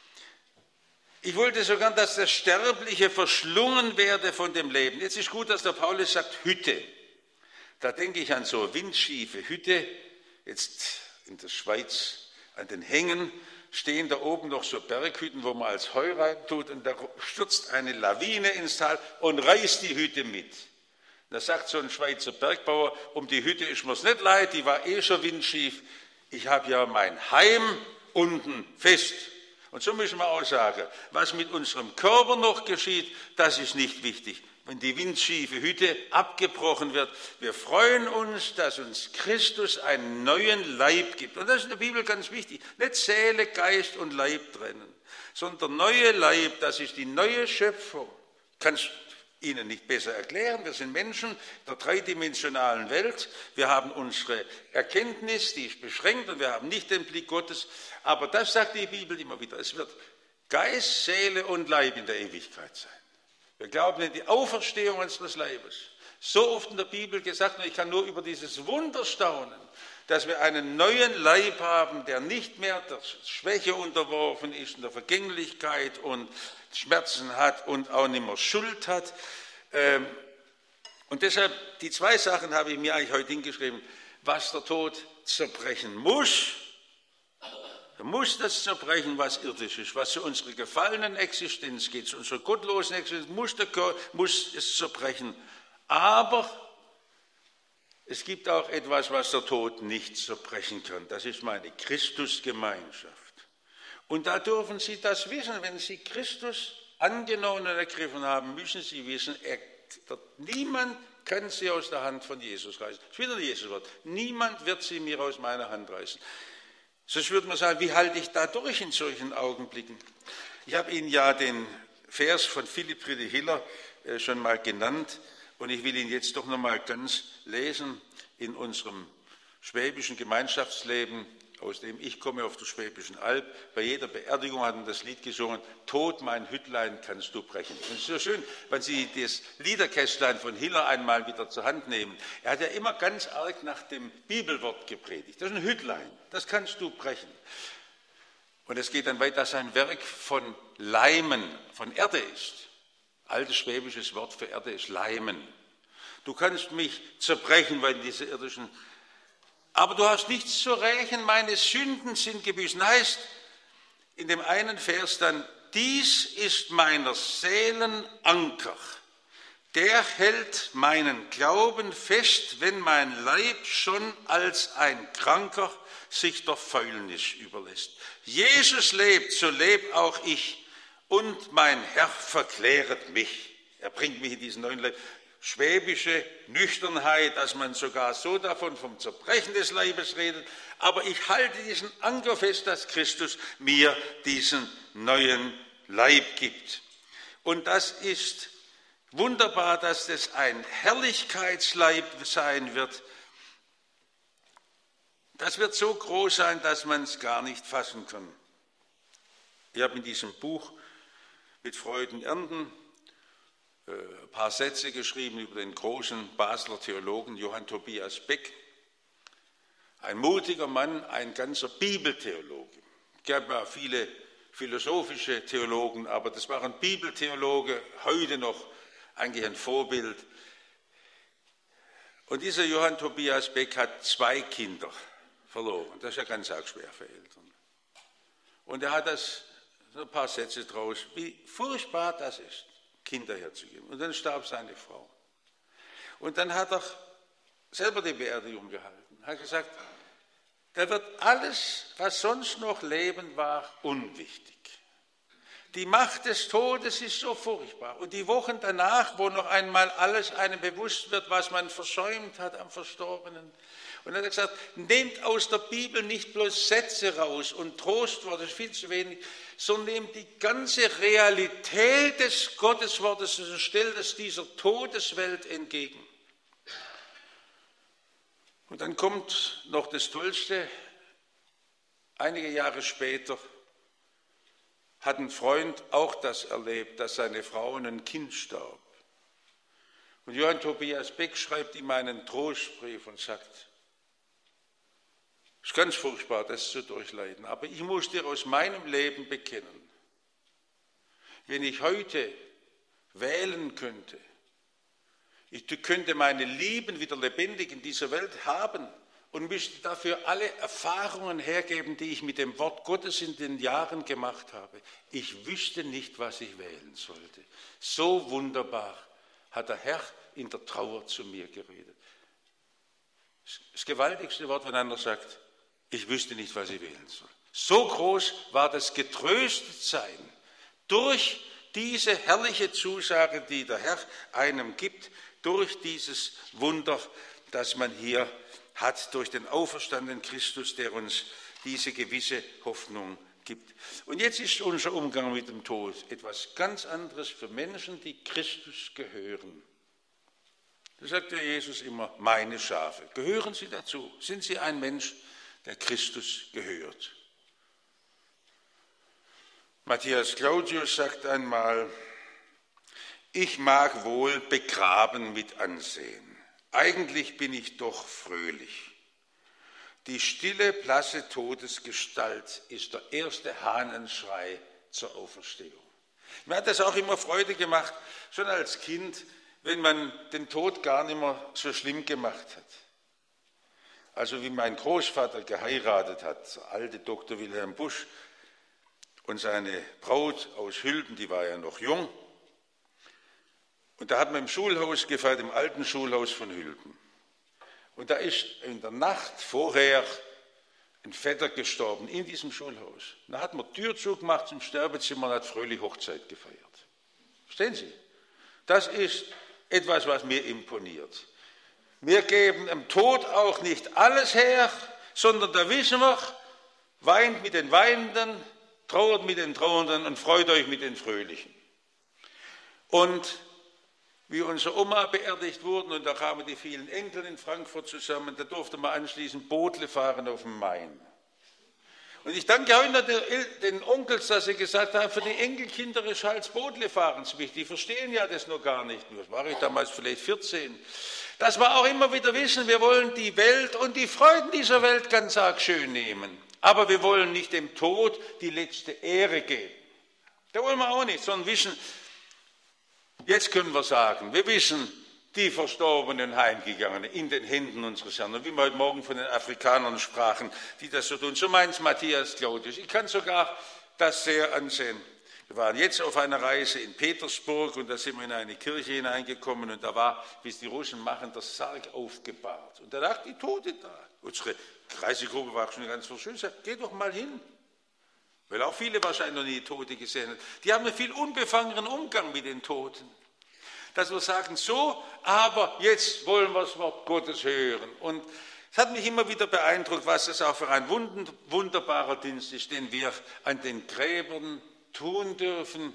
ich wollte sogar, dass das Sterbliche verschlungen werde von dem Leben. Jetzt ist gut, dass der Paulus sagt, Hütte. Da denke ich an so eine windschiefe Hütte, jetzt in der Schweiz, an den Hängen stehen da oben noch so Berghütten, wo man als Heu reintut und da stürzt eine Lawine ins Tal und reißt die Hütte mit. Da sagt so ein Schweizer Bergbauer, um die Hütte ist mir's nicht leid, die war schon windschief. Ich habe ja mein Heim unten fest. Und so müssen wir auch sagen, was mit unserem Körper noch geschieht, das ist nicht wichtig. Wenn die windschiefe Hütte abgebrochen wird, wir freuen uns, dass uns Christus einen neuen Leib gibt. Und das ist in der Bibel ganz wichtig. Nicht Seele, Geist und Leib trennen, sondern neue Leib, das ist die neue Schöpfung. Kannst Ihnen nicht besser erklären. Wir sind Menschen der dreidimensionalen Welt. Wir haben unsere Erkenntnis, die ist beschränkt und wir haben nicht den Blick Gottes. Aber das sagt die Bibel immer wieder. Es wird Geist, Seele und Leib in der Ewigkeit sein. Wir glauben in die Auferstehung unseres Leibes. So oft in der Bibel gesagt, und ich kann nur über dieses Wunder staunen, dass wir einen neuen Leib haben, der nicht mehr der Schwäche unterworfen ist, in der Vergänglichkeit und Schmerzen hat und auch nicht mehr Schuld hat. Und deshalb, die zwei Sachen habe ich mir eigentlich heute hingeschrieben. Was der Tod zerbrechen muss, er muss das zerbrechen, was irdisch ist, was zu unserer gefallenen Existenz geht, zu unserer gottlosen Existenz, muss es zerbrechen. Aber es gibt auch etwas, was der Tod nicht zerbrechen kann. Das ist meine Christusgemeinschaft. Und da dürfen Sie das wissen. Wenn Sie Christus angenommen und ergriffen haben, müssen Sie wissen, niemand kann Sie aus der Hand von Jesus reißen. Das ist wieder ein Jesuswort. Niemand wird Sie mir aus meiner Hand reißen. Sonst würde man sagen, wie halte ich da durch in solchen Augenblicken? Ich habe Ihnen ja den Vers von Philipp Friedrich Hiller schon mal genannt und ich will ihn jetzt doch noch mal ganz lesen in unserem schwäbischen Gemeinschaftsleben, aus dem ich komme, auf der Schwäbischen Alb. Bei jeder Beerdigung hat man das Lied gesungen, Tod, mein Hüttlein kannst du brechen. Und es ist so schön, wenn Sie das Liederkästlein von Hiller einmal wieder zur Hand nehmen. Er hat ja immer ganz arg nach dem Bibelwort gepredigt. Das ist ein Hüttlein, das kannst du brechen. Und es geht dann weiter, dass ein Werk von Leimen, von Erde ist. Altes schwäbisches Wort für Erde ist Leimen. Du kannst mich zerbrechen, weil diese irdischen... Aber du hast nichts zu rächen, meine Sünden sind gebüßt. Heißt in dem einen Vers dann, dies ist meiner Seelen Anker. Der hält meinen Glauben fest, wenn mein Leib schon als ein Kranker sich der Fäulnis überlässt. Jesus lebt, so leb auch ich, und mein Herr verkläret mich. Er bringt mich in diesen neuen Leib. Schwäbische Nüchternheit, dass man sogar so davon vom Zerbrechen des Leibes redet. Aber ich halte diesen Anker fest, dass Christus mir diesen neuen Leib gibt. Und das ist wunderbar, dass das ein Herrlichkeitsleib sein wird. Das wird so groß sein, dass man es gar nicht fassen kann. Ich habe in diesem Buch mit Freuden ernten ein paar Sätze geschrieben über den großen Basler Theologen Johann Tobias Beck. Ein mutiger Mann, ein ganzer Bibeltheologe. Es gab ja viele philosophische Theologen, aber das war ein Bibeltheologe, heute noch eigentlich ein Vorbild. Und dieser Johann Tobias Beck hat 2 Kinder verloren. Das ist ja ganz arg schwer für Eltern. Und er hat ein paar Sätze draus, wie furchtbar das ist, Kinder herzugeben. Und dann starb seine Frau. Und dann hat er selber die Beerdigung gehalten. Er hat gesagt, da wird alles, was sonst noch Leben war, unwichtig. Die Macht des Todes ist so furchtbar. Und die Wochen danach, wo noch einmal alles einem bewusst wird, was man versäumt hat am Verstorbenen. Und dann hat er gesagt, nehmt aus der Bibel nicht bloß Sätze raus und Trostworte, das ist viel zu wenig, sondern nehmt die ganze Realität des Gotteswortes und stellt es dieser Todeswelt entgegen. Und dann kommt noch das Tollste, einige Jahre später hat ein Freund auch das erlebt, dass seine Frau und ein Kind starb. Und Johann Tobias Beck schreibt ihm einen Trostbrief und sagt, es ist ganz furchtbar, das zu durchleiden, aber ich muss dir aus meinem Leben bekennen, wenn ich heute wählen könnte, ich könnte meine Lieben wieder lebendig in dieser Welt haben und möchte dafür alle Erfahrungen hergeben, die ich mit dem Wort Gottes in den Jahren gemacht habe. Ich wüsste nicht, was ich wählen sollte. So wunderbar hat der Herr in der Trauer zu mir geredet. Das gewaltigste Wort, wenn einer sagt, ich wüsste nicht, was ich wählen soll. So groß war das Getröstetsein durch diese herrliche Zusage, die der Herr einem gibt, durch dieses Wunder, das man hier hat, durch den auferstandenen Christus, der uns diese gewisse Hoffnung gibt. Und jetzt ist unser Umgang mit dem Tod etwas ganz anderes für Menschen, die Christus gehören. Da sagt der Jesus immer, meine Schafe. Gehören Sie dazu? Sind Sie ein Mensch, der Christus gehört? Matthias Claudius sagt einmal, ich mag wohl begraben mit ansehen. Eigentlich bin ich doch fröhlich. Die stille, blasse Todesgestalt ist der erste Hahnenschrei zur Auferstehung. Mir hat das auch immer Freude gemacht, schon als Kind, wenn man den Tod gar nicht mehr so schlimm gemacht hat. Also wie mein Großvater geheiratet hat, der alte Dr. Wilhelm Busch, und seine Braut aus Hülben, die war ja noch jung. Und da hat man im Schulhaus gefeiert, im alten Schulhaus von Hülben. Und da ist in der Nacht vorher ein Vetter gestorben in diesem Schulhaus. Da hat man Tür zugemacht zum Sterbezimmer und hat fröhlich Hochzeit gefeiert. Verstehen Sie? Das ist etwas, was mir imponiert. Wir geben dem Tod auch nicht alles her, sondern da wissen wir, weint mit den Weinenden, trauert mit den Trauernden und freut euch mit den Fröhlichen. Und wie unsere Oma beerdigt wurden, und da kamen die vielen Enkel in Frankfurt zusammen, da durfte man anschließend Bootle fahren auf dem Main. Und ich danke heute den Onkels, dass sie gesagt haben, für die Enkelkinder ist halt das Bootle-Fahren wichtig. Die verstehen ja das noch gar nicht. Das war ich damals vielleicht 14. Dass wir auch immer wieder wissen, wir wollen die Welt und die Freuden dieser Welt ganz arg schön nehmen. Aber wir wollen nicht dem Tod die letzte Ehre geben. Da wollen wir auch nicht, sondern wissen, jetzt können wir sagen, wir wissen, die Verstorbenen Heimgegangenen in den Händen unseres Herrn. Und wie wir heute Morgen von den Afrikanern sprachen, die das so tun, so meint Matthias Claudius. Ich kann sogar das sehr ansehen. Wir waren jetzt auf einer Reise in Petersburg und da sind wir in eine Kirche hineingekommen und da war, wie es die Russen machen, der Sarg aufgebahrt. Und da lag die Tote da. Unsere Reisegruppe war schon ganz verschützt. Geh doch mal hin. Weil auch viele wahrscheinlich noch nie Tote gesehen haben. Die haben einen viel unbefangenen Umgang mit den Toten. Dass wir sagen, so, aber jetzt wollen wir das Wort Gottes hören. Und es hat mich immer wieder beeindruckt, was das auch für ein wunderbarer Dienst ist, den wir an den Gräbern tun dürfen.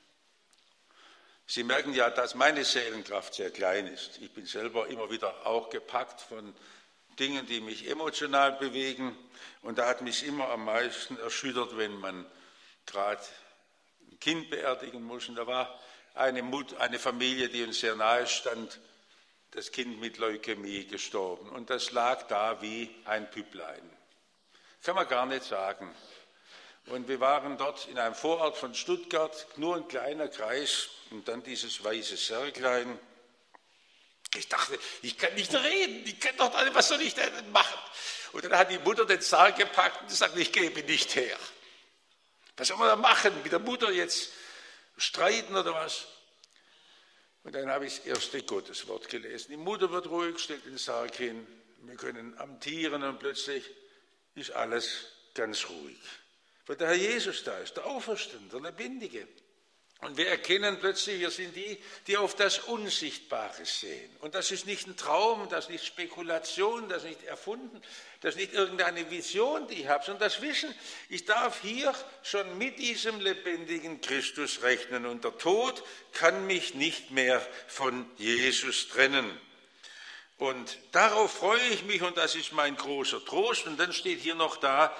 Sie merken ja, dass meine Seelenkraft sehr klein ist. Ich bin selber immer wieder auch gepackt von Dingen, die mich emotional bewegen. Und da hat mich immer am meisten erschüttert, wenn man gerade ein Kind beerdigen muss. Und da war eine Familie, die uns sehr nahe stand, das Kind mit Leukämie gestorben. Und das lag da wie ein Püpplein. Kann man gar nicht sagen. Und wir waren dort in einem Vorort von Stuttgart, nur ein kleiner Kreis und dann dieses weiße Särglein. Ich dachte, ich kann nicht reden, ich kann doch nicht, was soll ich denn machen? Und dann hat die Mutter den Sarg gepackt und gesagt, ich gebe nicht her. Was soll man da machen? Mit der Mutter jetzt streiten oder was? Und dann habe ich das erste Gotteswort gelesen. Die Mutter wird ruhig, stellt den Sarg hin, wir können amtieren und plötzlich ist alles ganz ruhig. Weil der Herr Jesus da ist, der Auferstandene, der Lebendige. Und wir erkennen plötzlich, wir sind die, die auf das Unsichtbare sehen. Und das ist nicht ein Traum, das ist nicht Spekulation, das ist nicht erfunden, das ist nicht irgendeine Vision, die ich habe, sondern das Wissen, ich darf hier schon mit diesem lebendigen Christus rechnen und der Tod kann mich nicht mehr von Jesus trennen. Und darauf freue ich mich und das ist mein großer Trost. Und dann steht hier noch da,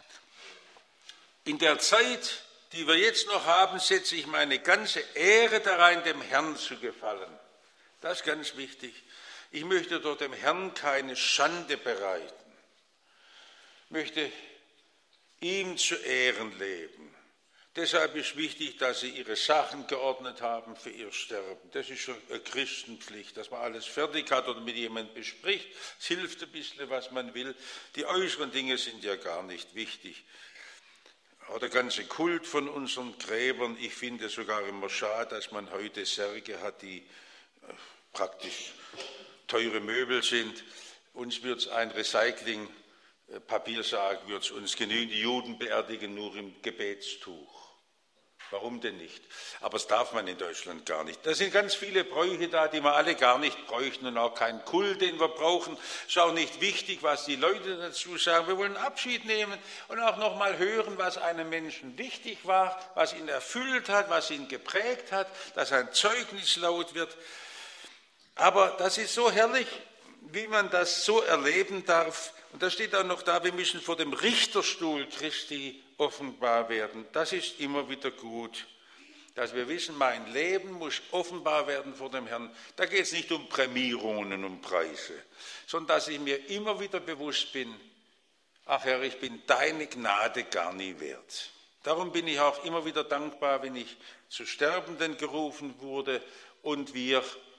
in der Zeit, die wir jetzt noch haben, setze ich meine ganze Ehre darein, dem Herrn zu gefallen. Das ist ganz wichtig. Ich möchte dort dem Herrn keine Schande bereiten. Ich möchte ihm zu Ehren leben. Deshalb ist wichtig, dass sie ihre Sachen geordnet haben für ihr Sterben. Das ist schon eine Christenpflicht, dass man alles fertig hat oder mit jemandem bespricht. Es hilft ein bisschen, was man will. Die äußeren Dinge sind ja gar nicht wichtig. Auch der ganze Kult von unseren Gräbern, ich finde es sogar immer schade, dass man heute Särge hat, die praktisch teure Möbel sind. Uns wird es ein Recycling-Papiersarg, wird es uns genügen. Die Juden beerdigen nur im Gebetstuch. Warum denn nicht? Aber das darf man in Deutschland gar nicht. Da sind ganz viele Bräuche da, die wir alle gar nicht bräuchten und auch kein Kult, den wir brauchen. Es ist auch nicht wichtig, was die Leute dazu sagen. Wir wollen Abschied nehmen und auch noch mal hören, was einem Menschen wichtig war, was ihn erfüllt hat, was ihn geprägt hat, dass ein Zeugnis laut wird. Aber das ist so herrlich, wie man das so erleben darf. Und da steht auch noch da, wir müssen vor dem Richterstuhl Christi offenbar werden. Das ist immer wieder gut, dass wir wissen, mein Leben muss offenbar werden vor dem Herrn. Da geht es nicht um Prämierungen, um Preise, sondern dass ich mir immer wieder bewusst bin, ach Herr, ich bin deine Gnade gar nie wert. Darum bin ich auch immer wieder dankbar, wenn ich zu Sterbenden gerufen wurde und wir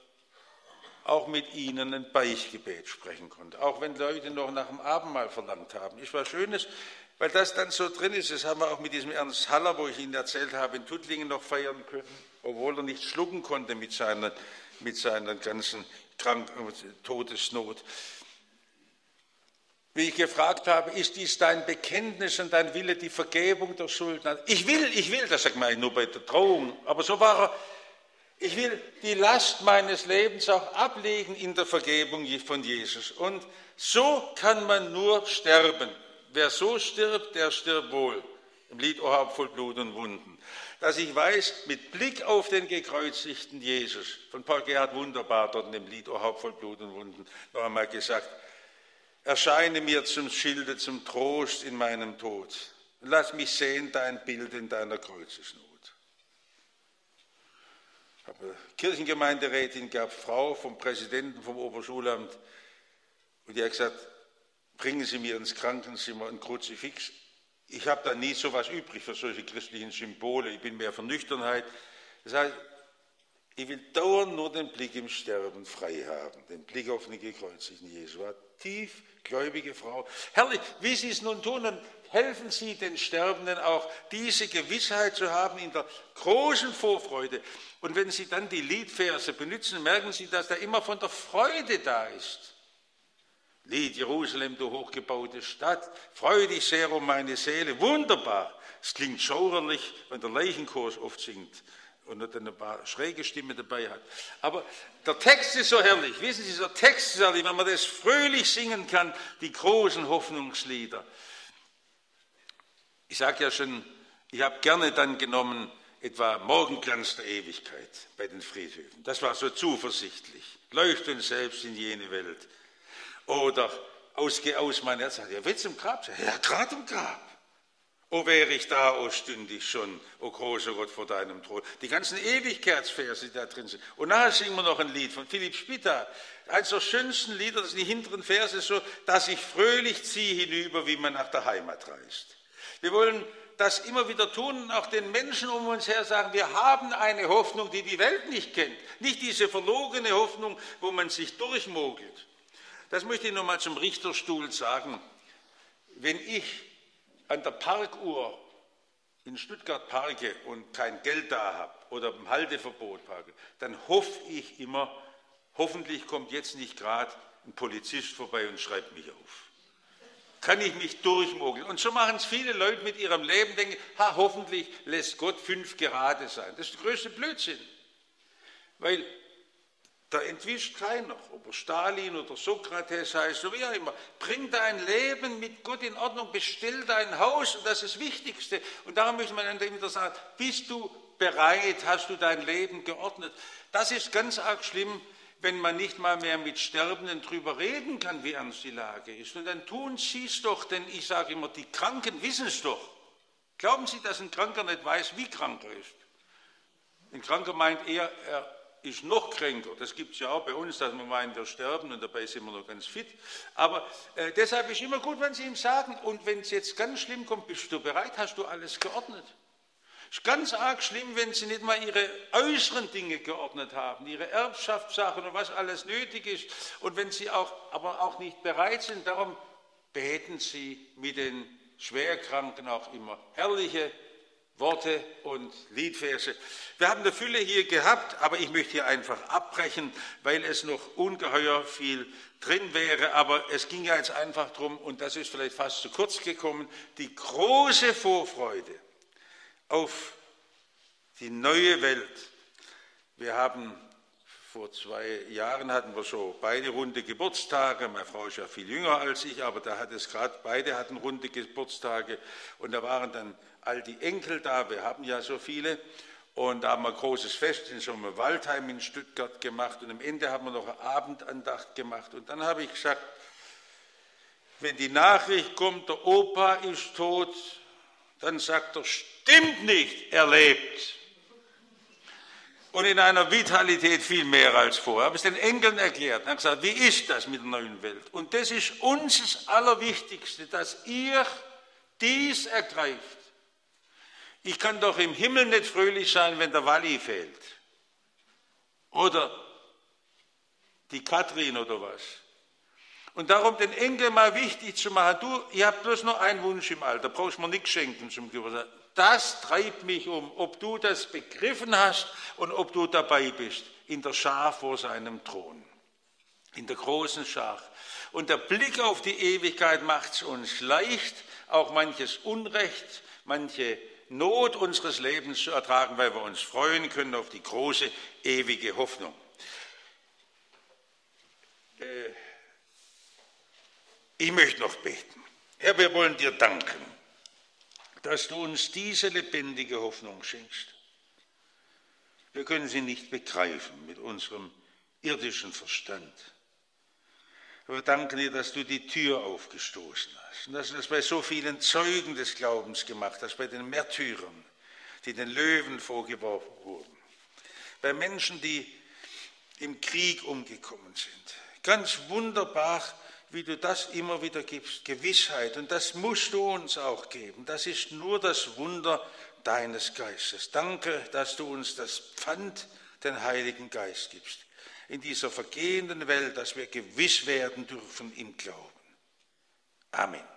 auch mit ihnen ein Beichtgebet sprechen konnten. Auch wenn Leute noch nach dem Abendmahl verlangt haben. Ist was Schönes, weil das dann so drin ist. Das haben wir auch mit diesem Ernst Haller, wo ich Ihnen erzählt habe, in Tuttlingen noch feiern können, obwohl er nicht schlucken konnte mit seiner ganzen Todesnot. Wie ich gefragt habe, ist dies dein Bekenntnis und dein Wille, die Vergebung der Schulden? Ich will, das sagt man nur bei der Trauung, aber so war er. Ich will die Last meines Lebens auch ablegen in der Vergebung von Jesus. Und so kann man nur sterben. Wer so stirbt, der stirbt wohl. Im Lied O Haupt voll Blut und Wunden. Dass ich weiß, mit Blick auf den gekreuzigten Jesus, von Paul Gerhard wunderbar dort in dem Lied O Haupt voll Blut und Wunden, noch einmal gesagt, erscheine mir zum Schilde, zum Trost in meinem Tod. Und lass mich sehen dein Bild in deiner Kreuzesnot. Ich habe eine Kirchengemeinderätin gehabt, Frau vom Präsidenten vom Oberschulamt, und die hat gesagt, bringen Sie mir ins Krankenzimmer ein Kruzifix. Ich habe da nie so was übrig für solche christlichen Symbole, ich bin mehr für Nüchternheit. Das heißt, ich will dauernd nur den Blick im Sterben frei haben, den Blick auf den gekreuzigten Jesus. War tiefgläubige Frau. Herrlich, wie Sie es nun tun, dann helfen Sie den Sterbenden auch, diese Gewissheit zu haben in der großen Vorfreude. Und wenn Sie dann die Liedverse benutzen, merken Sie, dass da immer von der Freude da ist. Lied Jerusalem, du hochgebaute Stadt, freu dich sehr um meine Seele. Wunderbar. Es klingt schauerlich, wenn der Leichenchor oft singt und dann ein paar schräge Stimmen dabei hat. Aber der Text ist so herrlich. Wissen Sie, der Text ist herrlich, wenn man das fröhlich singen kann, die großen Hoffnungslieder. Ich sage ja schon, ich habe gerne dann genommen, etwa Morgenglanz der Ewigkeit bei den Friedhöfen. Das war so zuversichtlich. Leuchte uns selbst in jene Welt. Oder ausgeh aus mein Herz. Ja, willst du im Grab sein? Ja, gerade im Grab. O wäre ich da, o stünde ich schon, o großer Gott vor deinem Thron. Die ganzen Ewigkeitsverse, die da drin sind. Und nachher singen wir noch ein Lied von Philipp Spitta. Eines der schönsten Lieder, das sind die hinteren Verse so, dass ich fröhlich ziehe hinüber, wie man nach der Heimat reist. Wir wollen das immer wieder tun und auch den Menschen um uns her sagen, wir haben eine Hoffnung, die die Welt nicht kennt. Nicht diese verlogene Hoffnung, wo man sich durchmogelt. Das möchte ich nochmal zum Richterstuhl sagen. Wenn ich an der Parkuhr in Stuttgart parke und kein Geld da habe oder im Halteverbot parke, dann hoffe ich immer, hoffentlich kommt jetzt nicht gerade ein Polizist vorbei und schreibt mich auf. Kann ich mich durchmogeln. Und so machen es viele Leute mit ihrem Leben, denken, hoffentlich lässt Gott 5 gerade sein. Das ist der größte Blödsinn. Weil da entwischt keiner, ob er Stalin oder Sokrates heißt, so wie auch immer. Bring dein Leben mit Gott in Ordnung, bestell dein Haus, und das ist das Wichtigste. Und darum möchte man dann wieder sagen, bist du bereit, hast du dein Leben geordnet? Das ist ganz arg schlimm, wenn man nicht mal mehr mit Sterbenden drüber reden kann, wie ernst die Lage ist. Und dann tun sie es doch, denn ich sage immer, die Kranken wissen es doch. Glauben Sie, dass ein Kranker nicht weiß, wie krank er ist? Ein Kranker meint eher, er ist noch kränker. Das gibt es ja auch bei uns, dass wir meinen, wir sterben und dabei sind wir noch ganz fit. Aber deshalb ist immer gut, wenn Sie ihm sagen, und wenn es jetzt ganz schlimm kommt, bist du bereit, hast du alles geordnet? Es ist ganz arg schlimm, wenn sie nicht mal ihre äußeren Dinge geordnet haben, ihre Erbschaftssachen und was alles nötig ist. Und wenn sie aber auch nicht bereit sind, darum beten sie mit den Schwerkranken auch immer herrliche Worte und Liedverse. Wir haben eine Fülle hier gehabt, aber ich möchte hier einfach abbrechen, weil es noch ungeheuer viel drin wäre. Aber es ging ja jetzt einfach darum, und das ist vielleicht fast zu kurz gekommen, die große Vorfreude auf die neue Welt. Wir haben vor 2 Jahren hatten wir so beide runde Geburtstage. Meine Frau ist ja viel jünger als ich, aber da hat es gerade, beide hatten runde Geburtstage und da waren dann all die Enkel da. Wir haben ja so viele und da haben wir ein großes Fest in so einem Waldheim in Stuttgart gemacht und am Ende haben wir noch eine Abendandacht gemacht und dann habe ich gesagt, wenn die Nachricht kommt, der Opa ist tot, dann sagt er, stimmt nicht, er lebt. Und in einer Vitalität viel mehr als vorher. Ich habe es den Enkeln erklärt. Ich habe gesagt, wie ist das mit der neuen Welt? Und das ist uns das Allerwichtigste, dass ihr dies ergreift. Ich kann doch im Himmel nicht fröhlich sein, wenn der Walli fehlt. Oder die Katrin oder was. Und darum den Enkel mal wichtig zu machen, du, ihr habt bloß noch einen Wunsch im Alter, brauchst mir nichts schenken zum Geburtstag. Das treibt mich um, ob du das begriffen hast und ob du dabei bist, in der Schar vor seinem Thron, in der großen Schar. Und der Blick auf die Ewigkeit macht es uns leicht, auch manches Unrecht, manche Not unseres Lebens zu ertragen, weil wir uns freuen können auf die große, ewige Hoffnung. Ich möchte noch beten. Herr, wir wollen dir danken, dass du uns diese lebendige Hoffnung schenkst. Wir können sie nicht begreifen mit unserem irdischen Verstand. Aber wir danken dir, dass du die Tür aufgestoßen hast und dass du das bei so vielen Zeugen des Glaubens gemacht hast, bei den Märtyrern, die den Löwen vorgeworfen wurden, bei Menschen, die im Krieg umgekommen sind. Ganz wunderbar, wie du das immer wieder gibst, Gewissheit. Und das musst du uns auch geben. Das ist nur das Wunder deines Geistes. Danke, dass du uns das Pfand, den Heiligen Geist gibst. In dieser vergehenden Welt, dass wir gewiss werden dürfen im Glauben. Amen.